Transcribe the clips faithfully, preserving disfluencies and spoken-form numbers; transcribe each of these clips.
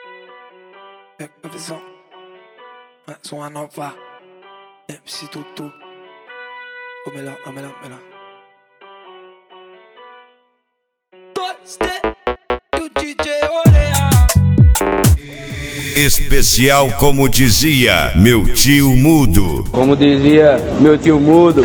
Pega a visão, mais uma nova M C Tutu. O melhor, o melhor, o melhor. Dois D e o D J Oreia. Especial, como dizia meu tio Mudo. Como dizia meu tio Mudo.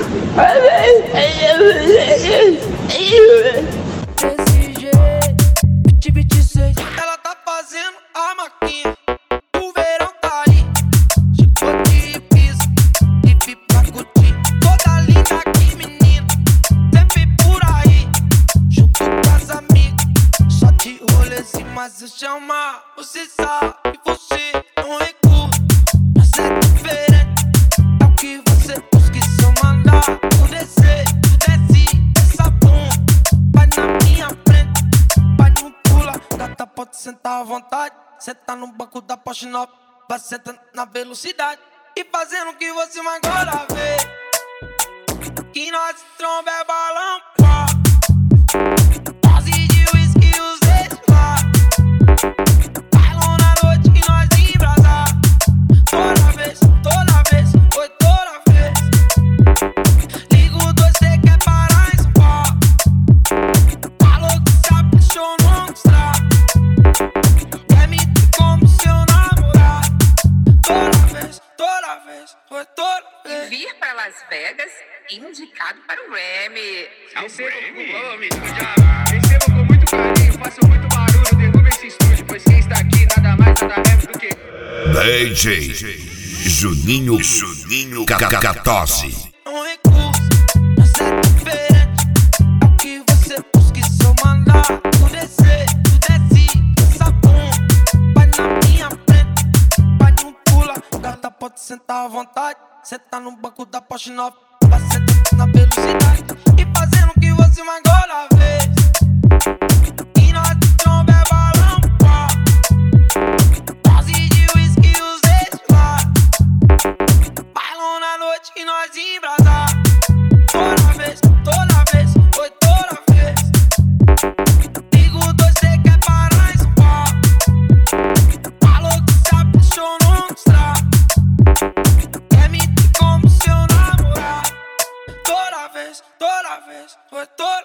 Ela tá fazendo a maquinha, o verão tá ali. Chicote e piso, e pra curtir. Toda linda aqui, menina, sempre por aí. Junto com as amigas, só de rolezinho. Mas eu chamar, você sabe que você não recua. Mas é diferente, é o que você busca. E se eu mandar tu descer, tu desce essa bunda. Vai na minha frente, vai no pula. Gata, pode sentar à vontade. Senta no banco da Porsche nova, vai sentando na velocidade e fazendo o que você mais agora vê. Que nós tromba é balão, pá. Dose de whisky e os ex lá. Bailão na noite que nós embrasar. Toda vez, toda vez, foi toda vez. Ligo dois, cê quer parar em São Paulo. Falou que se apaixonou, mostrar. Quer me ter como seu namorado. Toda vez, toda vez, foi toda vez. Vir para Las Vegas, indicado para o Grammy. Recebo com, recebo com muito carinho, faço muito barulho, derruba esse estúdio, pois quem está aqui nada mais, nada menos do que D J Juninho Juninho Cacatose. Não recuso, mas é diferente, é o que você busca. E se eu mandar tu descer, tu desce essa bunda. Vai na minha frente, vai no pula. Gata, pode sentar à vontade. Senta no banco da Porsche nova, vai sentando na velocidade e fazendo o que você mais agora vê. E nós tromba é balão, pá. Dose de whisky e os ex lá. Bailão na noite que nós embrasar. Toda vez, toda vez, foi toda vez. Ligo dois, cê quer parar em São Paulo. Falou que se apaixonou, mostrar. Quer me ter como seu namorado. Toda vez, toda vez, foi toda